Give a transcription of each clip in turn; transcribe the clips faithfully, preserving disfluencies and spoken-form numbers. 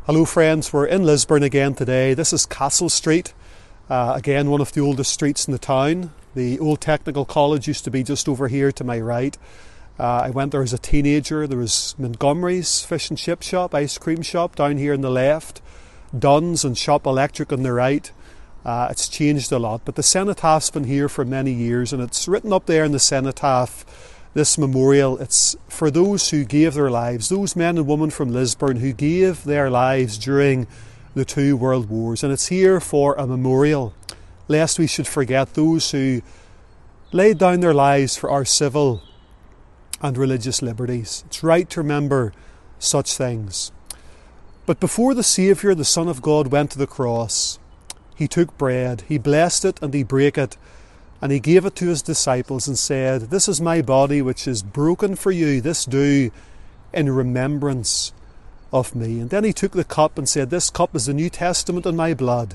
Hello friends, we're in Lisburn again today. This is Castle Street, uh, again one of the oldest streets in the town. The old technical college used to be just over here to my right. Uh, I went there as a teenager. There was Montgomery's fish and chip shop, ice cream shop down here on the left, Dunn's and Shop Electric on the right. Uh, it's changed a lot, but the cenotaph's been here for many years, and it's written up there in the cenotaph, this memorial. It's for those who gave their lives, those men and women from Lisburn who gave their lives during the two world wars, and it's here for a memorial, lest we should forget those who laid down their lives for our civil and religious liberties. It's right to remember such things. But before the Saviour, the Son of God, went to the cross, he took bread, he blessed it and he brake it, and he gave it to his disciples and said, "This is my body which is broken for you. This do in remembrance of me." And then he took the cup and said, "This cup is the New Testament in my blood."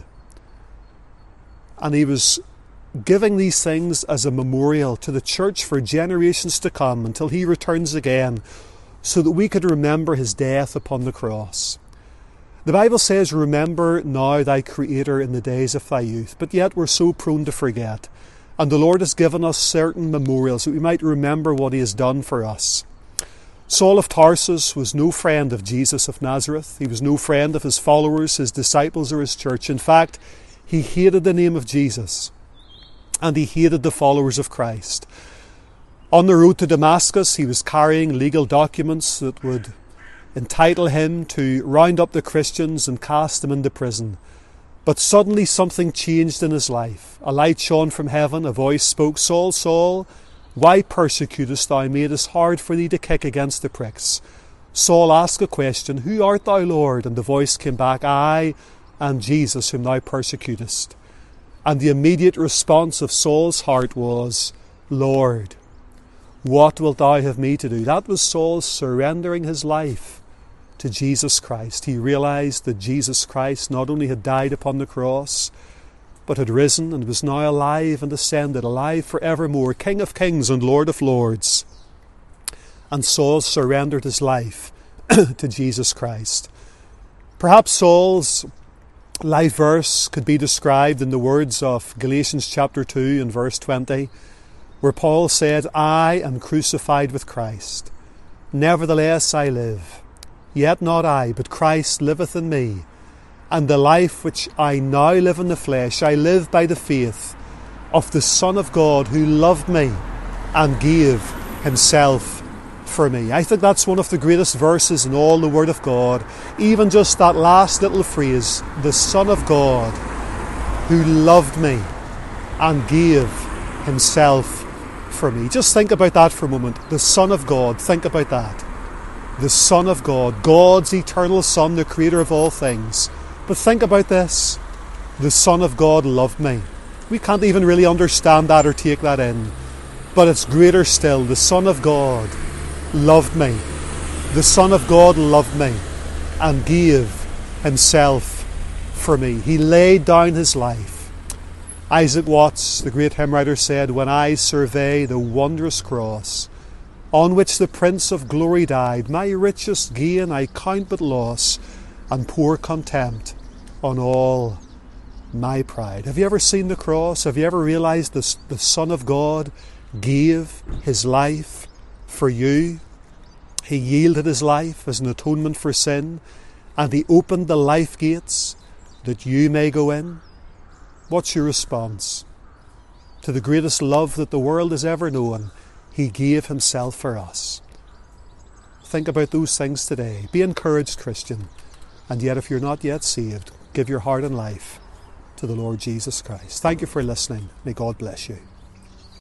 And he was giving these things as a memorial to the church for generations to come until he returns again, so that we could remember his death upon the cross. The Bible says, "Remember now thy Creator in the days of thy youth," but yet we're so prone to forget. And the Lord has given us certain memorials that we might remember what he has done for us. Saul of Tarsus was no friend of Jesus of Nazareth. He was no friend of his followers, his disciples, or his church. In fact, he hated the name of Jesus, and he hated the followers of Christ. On the road to Damascus, he was carrying legal documents that would entitle him to round up the Christians and cast them into prison. But suddenly something changed in his life. A light shone from heaven, a voice spoke, "Saul, Saul, why persecutest thou me? It is hard for thee to kick against the pricks." Saul asked a question, "Who art thou, Lord?" And the voice came back, "I am Jesus whom thou persecutest." And the immediate response of Saul's heart was, "Lord, what wilt thou have me to do?" That was Saul surrendering his life to Jesus Christ. He realized that Jesus Christ not only had died upon the cross, but had risen and was now alive and ascended, alive forevermore, King of kings and Lord of lords. And Saul surrendered his life to Jesus Christ. Perhaps Saul's life verse could be described in the words of Galatians chapter two and verse twenty, where Paul said, "I am crucified with Christ. Nevertheless I live. Yet not I, but Christ liveth in me. And the life which I now live in the flesh, I live by the faith of the Son of God, who loved me and gave himself for me." I think that's one of the greatest verses in all the Word of God. Even just that last little phrase, "the Son of God, who loved me and gave himself for me." Just think about that for a moment. The Son of God, think about that. The Son of God, God's eternal Son, the Creator of all things. But think about this. The Son of God loved me. We can't even really understand that or take that in. But it's greater still. The Son of God loved me. The Son of God loved me and gave himself for me. He laid down his life. Isaac Watts, the great hymn writer, said, "When I survey the wondrous cross on which the Prince of Glory died, my richest gain I count but loss, and pour contempt on all my pride." Have you ever seen the cross? Have you ever realized the, the Son of God gave his life for you? He yielded his life as an atonement for sin, and he opened the life gates that you may go in. What's your response to the greatest love that the world has ever known? He gave himself for us. Think about those things today. Be encouraged, Christian. And yet, if you're not yet saved, give your heart and life to the Lord Jesus Christ. Thank you for listening. May God bless you.